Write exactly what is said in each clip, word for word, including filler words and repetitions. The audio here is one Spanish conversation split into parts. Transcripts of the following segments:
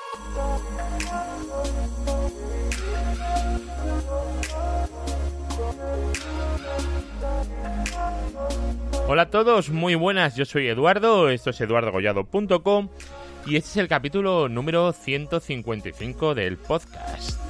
Hola a todos, muy buenas, yo soy Eduardo, esto es eduardo gollado punto com y este es el capítulo número ciento cincuenta y cinco del podcast.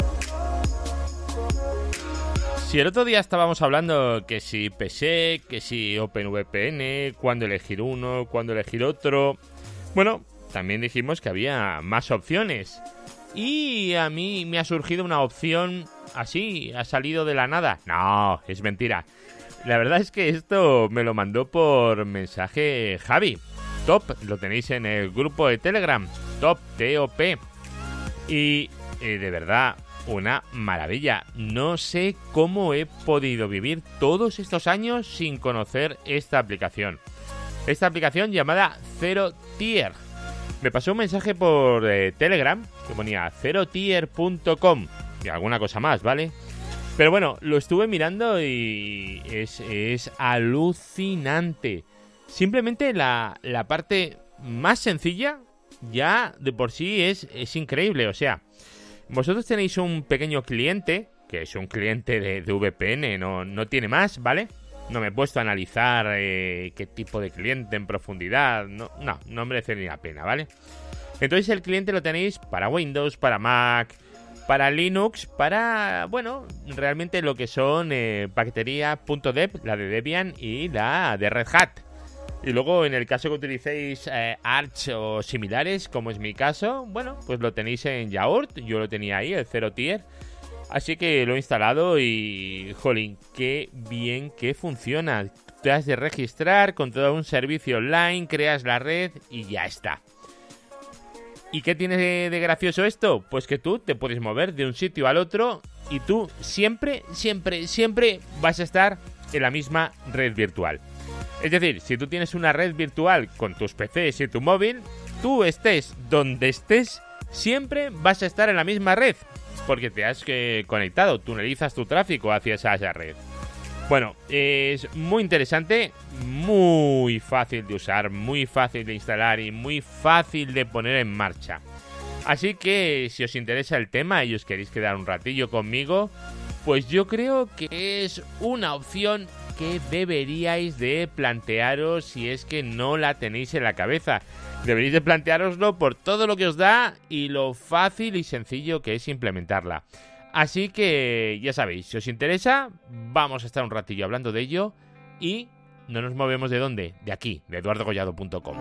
Si el otro día estábamos hablando que si P S E C, que si OpenVPN, cuándo elegir uno, cuándo elegir otro, bueno, también dijimos que había más opciones y a mí me ha surgido una opción así, ha salido de la nada. No, es mentira. La verdad es que esto me lo mandó por mensaje Javi. Top, lo tenéis en el grupo de Telegram. Top, T O P. Y eh, de verdad, una maravilla. No sé cómo he podido vivir todos estos años sin conocer esta aplicación. Esta aplicación llamada Zero Tier. Me pasó un mensaje por eh, Telegram que ponía zero tier punto com y alguna cosa más, ¿vale? Pero bueno, lo estuve mirando y es, es alucinante. Simplemente la, la parte más sencilla ya de por sí es, es increíble. O sea, vosotros tenéis un pequeño cliente, que es un cliente de, de V P N, no, no tiene más, ¿vale? No me he puesto a analizar eh, qué tipo de cliente en profundidad. No, no, no merece ni la pena, ¿vale? Entonces el cliente lo tenéis para Windows, para Mac, para Linux, para, bueno, realmente lo que son eh, paquetería.dev, la de Debian y la de Red Hat. Y luego en el caso que utilicéis eh, Arch o similares, como es mi caso, bueno, pues lo tenéis en Yaourt. Yo lo tenía ahí, el Zero Tier. Así que lo he instalado y, jolín, qué bien que funciona. Te has de registrar con todo un servicio online, creas la red y ya está. ¿Y qué tiene de, de gracioso esto? Pues que tú te puedes mover de un sitio al otro y tú siempre, siempre, siempre vas a estar en la misma red virtual. Es decir, si tú tienes una red virtual con tus P Cs y tu móvil, tú estés donde estés, siempre vas a estar en la misma red. Porque te has eh, conectado, tunelizas tu tráfico hacia esa, esa red. Bueno, es muy interesante, muy fácil de usar, muy fácil de instalar y muy fácil de poner en marcha. Así que si os interesa el tema y os queréis quedar un ratillo conmigo, pues yo creo que es una opción que deberíais de plantearos si es que no la tenéis en la cabeza. Deberéis de planteároslo por todo lo que os da y lo fácil y sencillo que es implementarla. Así que ya sabéis, si os interesa, vamos a estar un ratillo hablando de ello y no nos movemos de dónde, de aquí, de eduardo gollado punto com.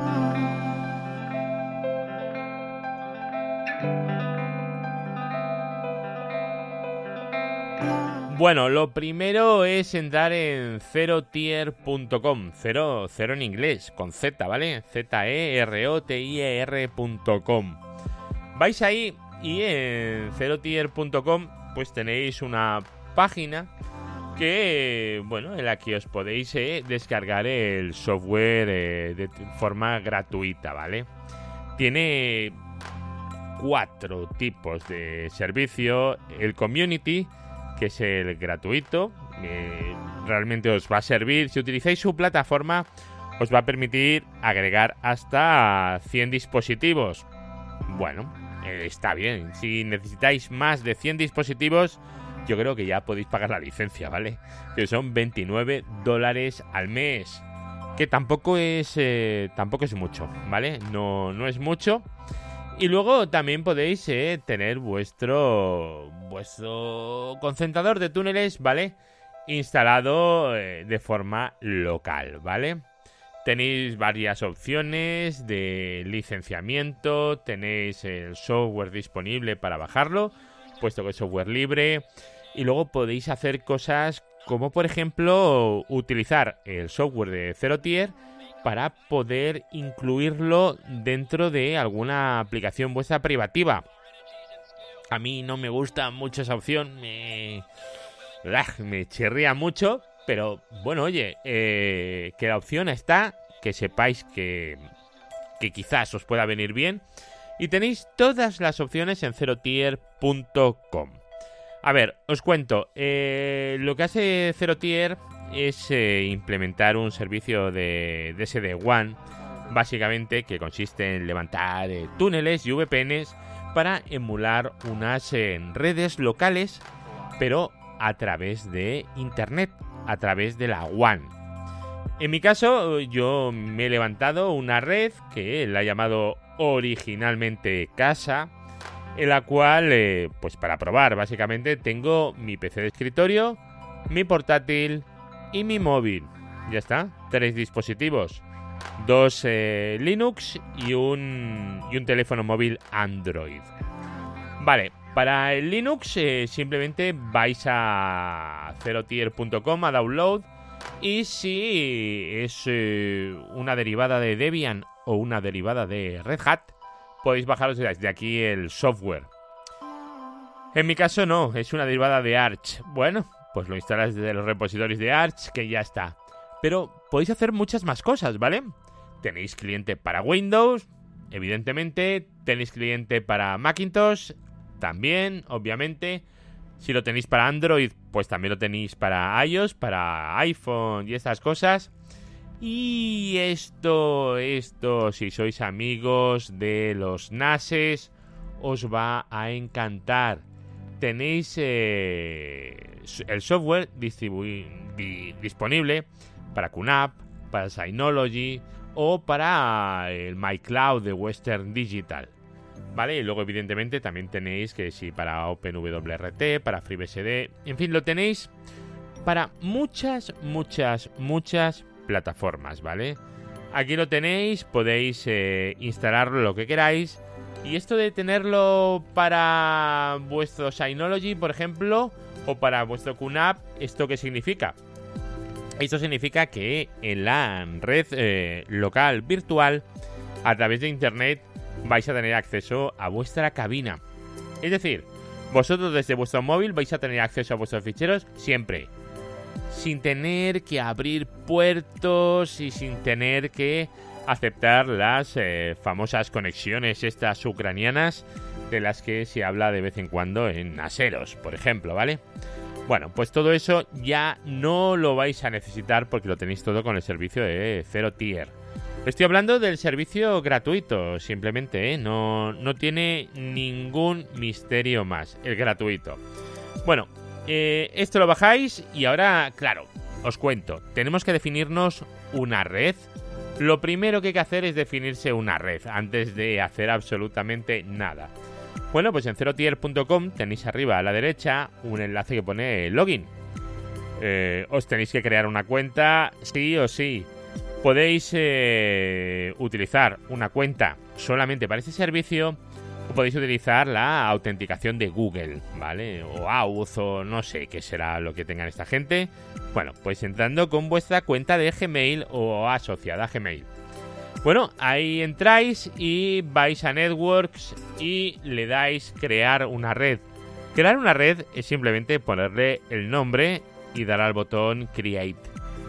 Bueno, lo primero es entrar en zero tier punto com, cero, cero en inglés, con Z, ¿vale? Z E R O T I E R punto com. Vais ahí y en zero tier punto com pues tenéis una página que, bueno, en la que os podéis eh, descargar el software eh, de forma gratuita, ¿vale? Tiene cuatro tipos de servicio. El Community, que es el gratuito, eh, realmente os va a servir. Si utilizáis su plataforma, os va a permitir agregar hasta cien dispositivos. Bueno, eh, está bien. Si necesitáis más de cien dispositivos, yo creo que ya podéis pagar la licencia, ¿vale? Que son veintinueve dólares al mes. Que tampoco es, eh, tampoco es mucho, ¿vale? No, no es mucho. Y luego también podéis eh, tener vuestro vuestro concentrador de túneles, ¿vale? Instalado eh, de forma local, ¿vale? Tenéis varias opciones de licenciamiento, tenéis el software disponible para bajarlo, puesto que es software libre. Y luego podéis hacer cosas como, por ejemplo, utilizar el software de Zero Tier para poder incluirlo dentro de alguna aplicación vuestra privativa. A mí no me gusta mucho esa opción, me, me chirría mucho, pero bueno, oye, eh, que la opción está, que sepáis que, que quizás os pueda venir bien, y tenéis todas las opciones en zero tier punto com. A ver, os cuento, eh, lo que hace Zero Tier es eh, implementar un servicio de, de ese D WAN básicamente que consiste en levantar eh, túneles y V P Ns para emular unas eh, redes locales, pero a través de internet, a través de la WAN. En mi caso, yo me he levantado una red que la he llamado originalmente Casa, en la cual, eh, pues para probar, básicamente tengo mi P C de escritorio, mi portátil y mi móvil. Ya está, tres dispositivos, dos eh, Linux y un, y un teléfono móvil Android. Vale, para el Linux eh, simplemente vais a zero tier punto com a download, y si es eh, una derivada de Debian o una derivada de Red Hat, podéis bajaros desde aquí el software. En mi caso no, es una derivada de Arch. Bueno, pues lo instalas desde los repositorios de Arch, que ya está. Pero podéis hacer muchas más cosas, ¿vale? Tenéis cliente para Windows, evidentemente. Tenéis cliente para Macintosh, también, obviamente. Si lo tenéis para Android, pues también lo tenéis para iOS, para iPhone y estas cosas. Y esto, esto, si sois amigos de los NASes, os va a encantar. Tenéis eh, el software distribu- di- disponible para Q N A P, para Synology o para el MyCloud de Western Digital. ¿Vale? Y luego, evidentemente, también tenéis que si para OpenWRT, para FreeBSD, en fin, lo tenéis para muchas, muchas, muchas plataformas, ¿vale? Aquí lo tenéis, podéis eh, instalarlo lo que queráis. Y esto de tenerlo para vuestro Synology, por ejemplo, o para vuestro Q N A P, ¿esto qué significa? Esto significa que en la red eh, local virtual, a través de internet, vais a tener acceso a vuestra cabina. Es decir, vosotros desde vuestro móvil vais a tener acceso a vuestros ficheros siempre, sin tener que abrir puertos y sin tener que aceptar las eh, famosas conexiones estas ucranianas de las que se habla de vez en cuando en Naseros, por ejemplo, ¿vale? Bueno, pues todo eso ya no lo vais a necesitar porque lo tenéis todo con el servicio de Zero Tier. Estoy hablando del servicio gratuito, simplemente, ¿eh? No, no tiene ningún misterio más, el gratuito. Bueno, eh, esto lo bajáis y ahora, claro, os cuento. Tenemos que definirnos una red. Lo primero que hay que hacer es definirse una red antes de hacer absolutamente nada. Bueno, pues en zero tier punto com tenéis arriba a la derecha un enlace que pone login. Eh, os tenéis que crear una cuenta sí o sí. Podéis eh, utilizar una cuenta solamente para este servicio o podéis utilizar la autenticación de Google, ¿vale? O Auth o no sé qué será lo que tengan esta gente. Bueno, pues entrando con vuestra cuenta de Gmail o asociada a Gmail. Bueno, ahí entráis y vais a Networks y le dais crear una red. Crear una red es simplemente ponerle el nombre y dar al botón Create.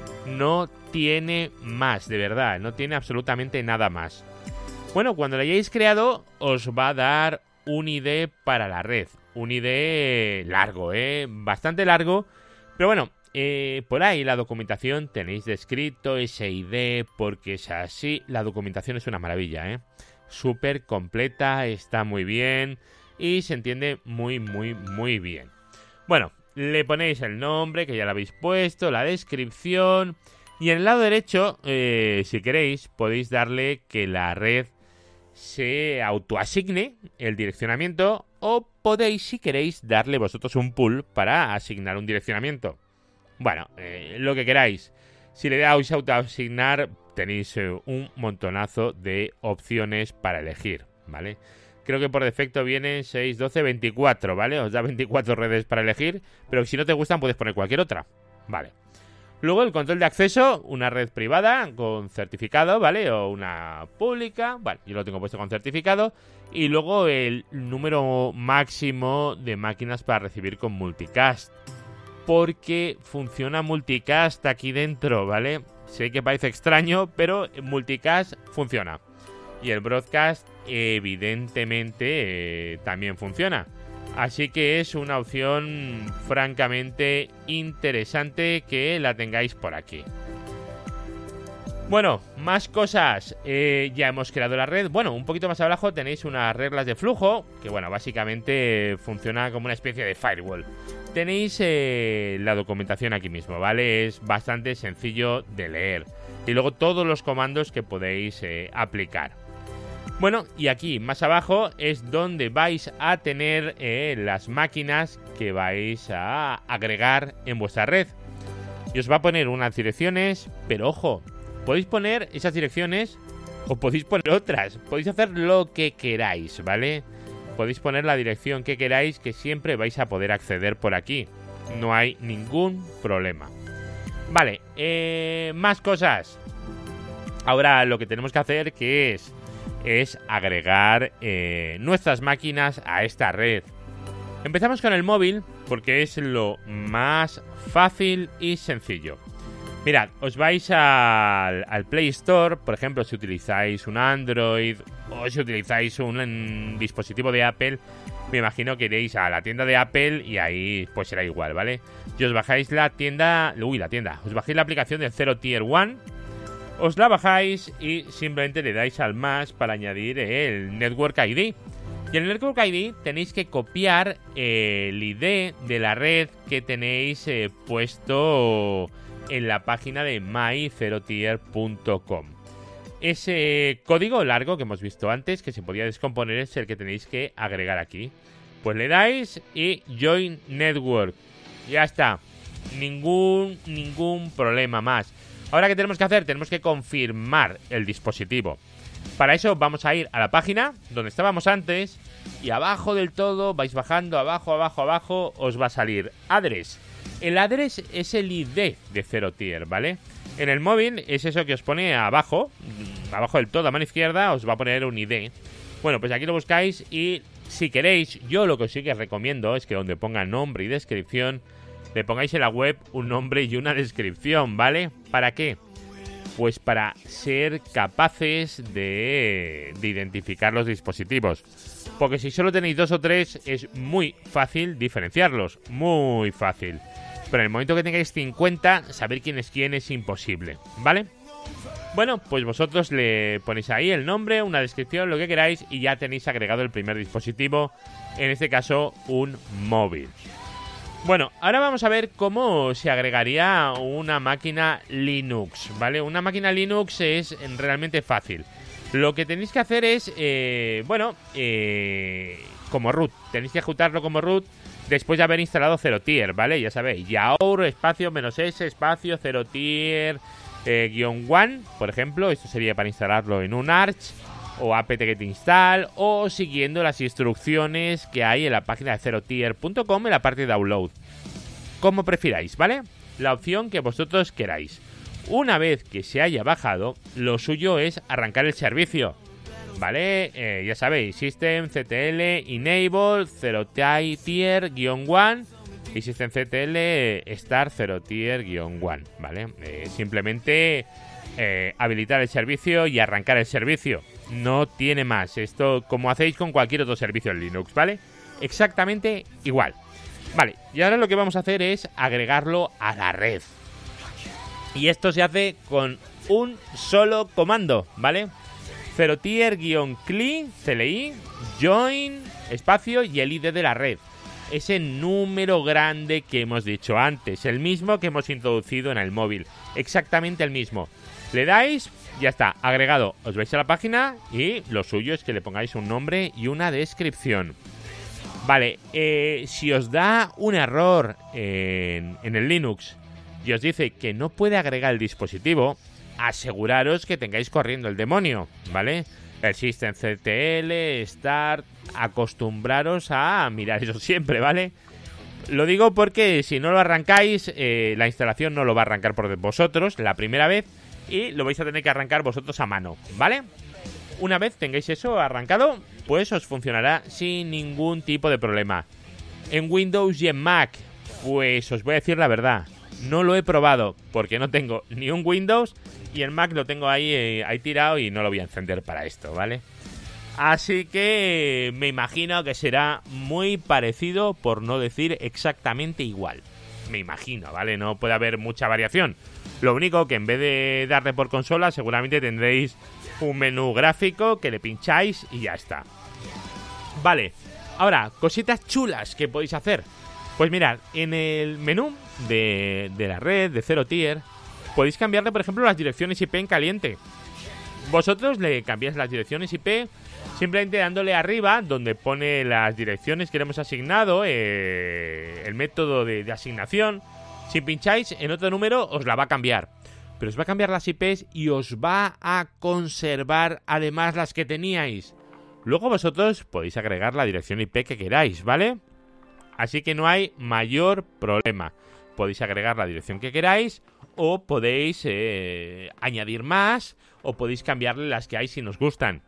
No tiene más, de verdad, no tiene absolutamente nada más. Bueno, cuando lo hayáis creado, os va a dar un I D para la red. Un I D largo, ¿eh? Bastante largo. Pero bueno, eh, por ahí la documentación tenéis descrito ese I D porque es así. La documentación es una maravilla, ¿eh? Súper completa, está muy bien y se entiende muy, muy, muy bien. Bueno, le ponéis el nombre, que ya lo habéis puesto, la descripción. Y en el lado derecho, eh, si queréis, podéis darle que la red se autoasigne el direccionamiento o podéis, si queréis, darle vosotros un pool para asignar un direccionamiento. Bueno, eh, lo que queráis. Si le dais a autoasignar, tenéis eh, un montonazo de opciones para elegir, ¿vale? Creo que por defecto vienen seis, doce, veinticuatro, ¿vale? Os da veinticuatro redes para elegir, pero si no te gustan puedes poner cualquier otra, ¿vale? Luego el control de acceso, una red privada con certificado, ¿vale? O una pública, vale, yo lo tengo puesto con certificado. Y luego el número máximo de máquinas para recibir con multicast. Porque funciona multicast aquí dentro, ¿vale? Sé que parece extraño, pero multicast funciona. Y el broadcast evidentemente eh, también funciona. Así que es una opción francamente interesante que la tengáis por aquí. Bueno, más cosas. Eh, ya hemos creado la red. Bueno, un poquito más abajo tenéis unas reglas de flujo, que bueno, básicamente funciona como una especie de firewall. Tenéis eh, la documentación aquí mismo, ¿vale? Es bastante sencillo de leer. Y luego todos los comandos que podéis eh, aplicar. Bueno, y aquí más abajo es donde vais a tener eh, las máquinas que vais a agregar en vuestra red. Y os va a poner unas direcciones, pero ojo, podéis poner esas direcciones o podéis poner otras. Podéis hacer lo que queráis, ¿vale? Podéis poner la dirección que queráis, que siempre vais a poder acceder por aquí. No hay ningún problema. Vale, eh, más cosas. Ahora lo que tenemos que hacer que es, es agregar eh, nuestras máquinas a esta red. Empezamos con el móvil porque es lo más fácil y sencillo. Mirad, os vais al, al Play Store, por ejemplo, si utilizáis un Android o si utilizáis un, un dispositivo de Apple, me imagino que iréis a la tienda de Apple y ahí pues será igual, ¿vale? Y os bajáis la tienda, uy, la tienda, os bajáis la aplicación de Zero Tier One, os la bajáis y simplemente le dais al más para añadir el Network I D. Y en el Network I D tenéis que copiar el I D de la red que tenéis eh, puesto en la página de my zero tier punto com. Ese código largo que hemos visto antes, que se podía descomponer, es el que tenéis que agregar aquí. Pues le dais y Join Network. Ya está. Ningún, ningún problema más. Ahora, ¿qué tenemos que hacer? Tenemos que confirmar el dispositivo. Para eso vamos a ir a la página donde estábamos antes y abajo del todo vais bajando, abajo, abajo, abajo, os va a salir address. El address es el I D de Zero Tier, ¿vale? En el móvil es eso que os pone abajo, abajo del todo, a mano izquierda, os va a poner un I D. Bueno, pues aquí lo buscáis y si queréis, yo lo que sí que recomiendo es que donde ponga nombre y descripción, le pongáis en la web un nombre y una descripción, ¿vale? ¿Para qué? Pues para ser capaces de, de identificar los dispositivos. Porque si solo tenéis dos o tres es muy fácil diferenciarlos. Muy fácil. Pero en el momento que tengáis cincuenta, saber quién es quién es imposible, ¿vale? Bueno, pues vosotros le ponéis ahí el nombre, una descripción, lo que queráis y ya tenéis agregado el primer dispositivo. En este caso, un móvil. Bueno, ahora vamos a ver cómo se agregaría una máquina Linux, ¿vale? Una máquina Linux es realmente fácil. Lo que tenéis que hacer es, eh, bueno, eh, como root. Tenéis que ejecutarlo como root después de haber instalado Zero Tier, ¿vale? Ya sabéis, yaour, espacio, menos s, espacio, Zero Tier, eh, guión one, por ejemplo. Esto sería para instalarlo en un Arch o apt-get install o siguiendo las instrucciones que hay en la página de zero tier punto com en la parte de download. Como prefiráis, ¿vale? La opción que vosotros queráis. Una vez que se haya bajado, lo suyo es arrancar el servicio, ¿vale? Eh, ya sabéis, systemctl enable zero tier one y systemctl start zero tier one, ¿vale? Eh, simplemente eh, habilitar el servicio y arrancar el servicio. No tiene más. Esto como hacéis con cualquier otro servicio en Linux, ¿vale? Exactamente igual. Vale, y ahora lo que vamos a hacer es agregarlo a la red. Y esto se hace con un solo comando, ¿vale? Zero tier-cli, cli, join, espacio y el I D de la red. Ese número grande que hemos dicho antes, el mismo que hemos introducido en el móvil. Exactamente el mismo. Le dais, ya está, agregado. Os vais a la página y lo suyo es que le pongáis un nombre y una descripción. Vale, eh, si os da un error en, en el Linux y os dice que no puede agregar el dispositivo, aseguraros que tengáis corriendo el demonio, ¿vale? El systemctl, start, acostumbraros a mirar eso siempre, ¿vale? Lo digo porque si no lo arrancáis, eh, la instalación no lo va a arrancar por vosotros la primera vez y lo vais a tener que arrancar vosotros a mano, ¿vale? Una vez tengáis eso arrancado, pues os funcionará sin ningún tipo de problema. En Windows y en Mac, pues os voy a decir la verdad, no lo he probado porque no tengo ni un Windows y el Mac lo tengo ahí, eh, ahí tirado y no lo voy a encender para esto, ¿vale? Así que me imagino que será muy parecido, por no decir exactamente igual. Me imagino, ¿vale? No puede haber mucha variación. Lo único que en vez de darle por consola, seguramente tendréis un menú gráfico que le pincháis y ya está. Vale, ahora, cositas chulas que podéis hacer. Pues mirad, en el menú de, de la red, de Zero Tier, podéis cambiarle, por ejemplo, las direcciones I P en caliente. Vosotros le cambiáis las direcciones I P simplemente dándole arriba, donde pone las direcciones que le hemos asignado, eh, el método de, de asignación. Si pincháis en otro número, os la va a cambiar. Pero os va a cambiar las I Pes y os va a conservar además las que teníais. Luego vosotros podéis agregar la dirección I P que queráis, ¿vale? Así que no hay mayor problema. Podéis agregar la dirección que queráis o podéis eh, añadir más o podéis cambiarle las que hay si nos gustan.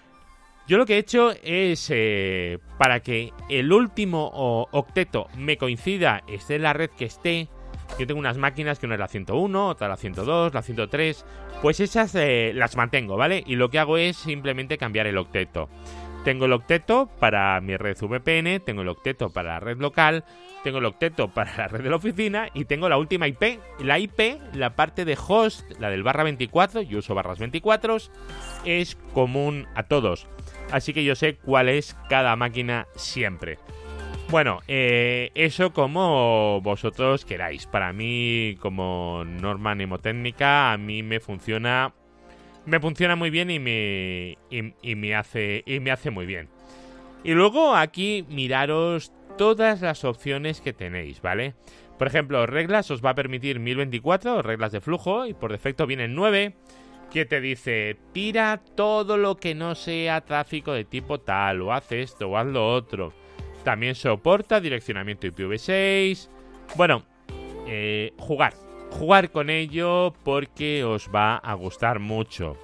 Yo lo que he hecho es, eh, para que el último o, octeto me coincida, esté en la red que esté. Yo tengo unas máquinas que una es la ciento uno, otra la ciento dos, la ciento tres. Pues esas eh, las mantengo, ¿vale? Y lo que hago es simplemente cambiar el octeto. Tengo el octeto para mi red V P N, tengo el octeto para la red local, tengo el octeto para la red de la oficina y tengo la última I P. La I P, la parte de host, la del barra veinticuatro, yo uso barras veinticuatro, es común a todos. Así que yo sé cuál es cada máquina siempre. Bueno, eh, eso como vosotros queráis. Para mí, como norma mnemotécnica, a mí me funciona... Me funciona muy bien y me, y, y me hace y me hace muy bien. Y luego aquí miraros todas las opciones que tenéis, ¿vale? Por ejemplo, reglas os va a permitir mil veinticuatro, reglas de flujo, y por defecto vienen nueve, que te dice, tira todo lo que no sea tráfico de tipo tal, o haz esto, o haz lo otro. También soporta direccionamiento I P v seis. Bueno, eh, jugar. Jugar con ello porque os va a gustar mucho.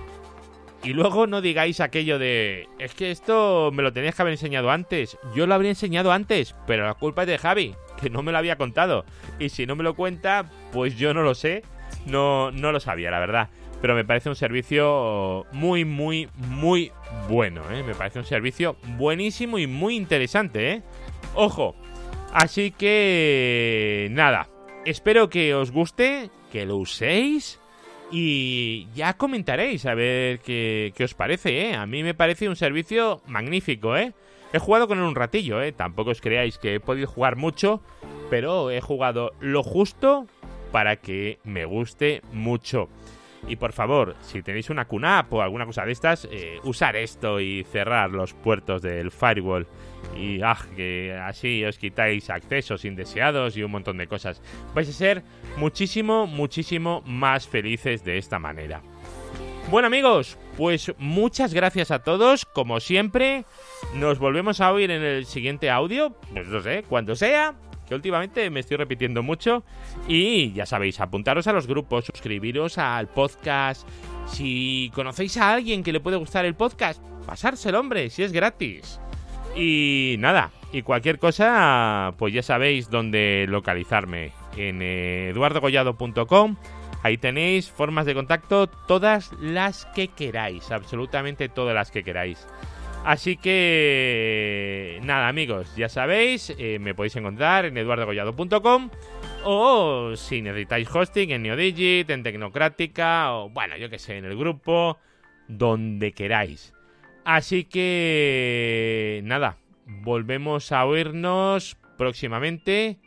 Y luego no digáis aquello de... Es que esto me lo tenías que haber enseñado antes. Yo lo habría enseñado antes, pero la culpa es de Javi, que no me lo había contado. Y si no me lo cuenta, pues yo no lo sé. No, no lo sabía, la verdad. Pero me parece un servicio muy, muy, muy bueno, ¿eh? Me parece un servicio buenísimo y muy interesante, ¿eh? ¡Ojo! Así que... nada. Espero que os guste, que lo uséis y ya comentaréis a ver qué, qué os parece, ¿eh? A mí me parece un servicio magnífico, ¿eh? He jugado con él un ratillo, ¿eh? Tampoco os creáis que he podido jugar mucho, pero he jugado lo justo para que me guste mucho. Y por favor, si tenéis una Q NAP o alguna cosa de estas, eh, usar esto y cerrar los puertos del firewall. Y ah, que así os quitáis accesos indeseados y un montón de cosas. Vais a ser muchísimo, muchísimo más felices de esta manera. Bueno amigos, pues muchas gracias a todos. Como siempre, nos volvemos a oír en el siguiente audio. Pues no sé, cuando sea, que últimamente me estoy repitiendo mucho. Y ya sabéis, apuntaros a los grupos, suscribiros al podcast. Si conocéis a alguien que le puede gustar el podcast, pasárselo, hombre, si es gratis. Y nada, y cualquier cosa, pues ya sabéis dónde localizarme. En eduardo gollado punto com. Ahí tenéis formas de contacto, todas las que queráis, absolutamente todas las que queráis. Así que nada amigos, ya sabéis, eh, me podéis encontrar en eduardo gollado punto com o si necesitáis hosting en Neodigit, en Tecnocrática o bueno, yo que sé, en el grupo, donde queráis. Así que nada, volvemos a oírnos próximamente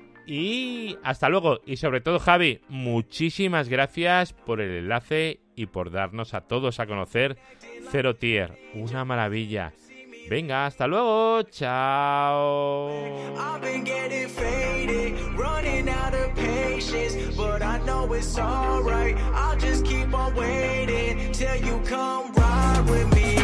y hasta luego. Y sobre todo Javi, muchísimas gracias por el enlace y por darnos a todos a conocer Zero Tier, una maravilla. Venga, hasta luego, chao. I've been getting faded, running out of patience, but I know it's alright. I'll just keep on waiting till you come ride with me.